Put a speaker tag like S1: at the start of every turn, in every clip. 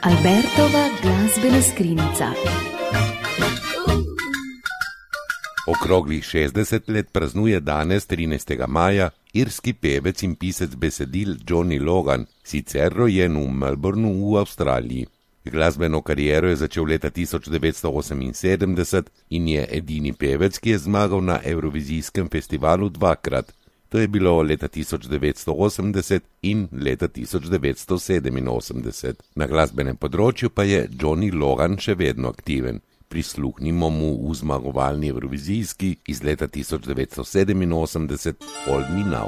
S1: Albertova glasbena skrinjica.
S2: Okroglih 60 let praznuje danes, 13. maja, irski pevec in pisec besedil Johnny Logan, sicer rojen v Melbourneu v Avstraliji. Glasbeno kariero je začel leta 1978 in je edini pevec, ki je zmagal na Evrovizijskem festivalu dvakrat. To je bilo leta 1980 in leta 1987. Na glasbenem področju pa je Johnny Logan še vedno aktiven. Prisluhnimo mu v zmagovalni Evrovizijski iz leta 1987 Hold Me Now.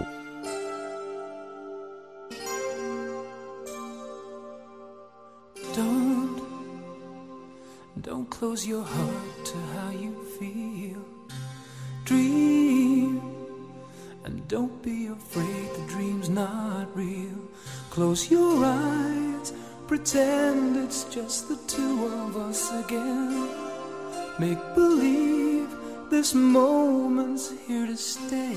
S3: Don't close your heart to how you feel. Dream, and don't be afraid the dream's not real. Close your eyes, pretend it's just the two of us again. Make believe this moment's here to stay.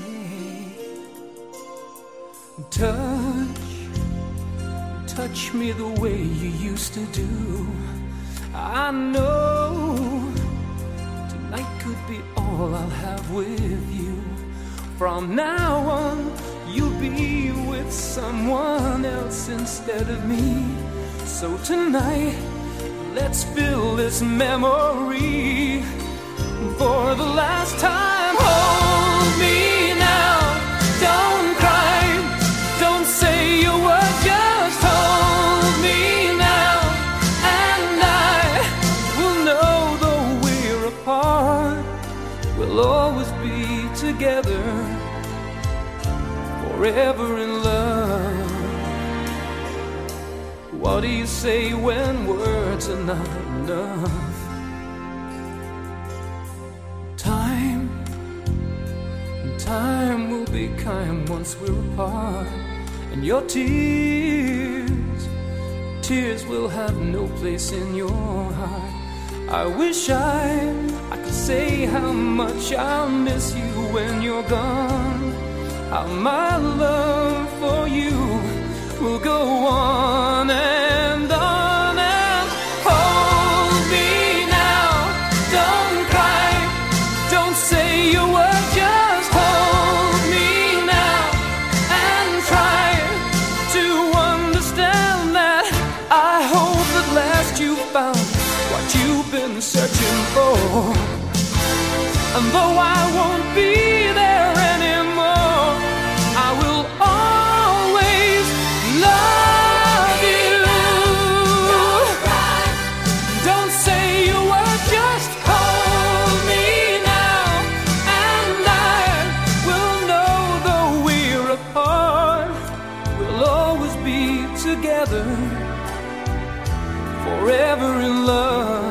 S3: Touch me the way you used to do. I know tonight could be all I'll have with you. From now on, you'll be with someone else instead of me. So tonight, let's fill this memory for the last time. Hold me now, don't cry, don't say a word, just hold me now. And I will know though we're apart, we'll always be together, forever in love. What do you say when words are not enough? Time will be kind once we're apart. And your tears will have no place in your heart. I wish I could say how much I'll miss you when you're gone. How my love for you will go on and on and hold me now. Don't cry, don't say a word, just hold me now and try to understand that I hope at last you found what you've been searching for. And though I won't be there anymore, I will always love you. Don't cry, don't say a word, just hold me now. And I will know though we're apart, we'll always be together, forever in love.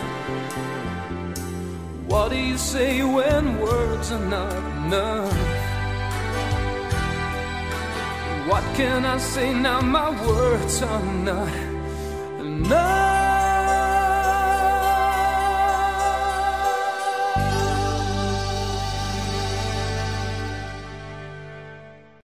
S3: What do you say when words are not enough? What can I say now? My words are not enough.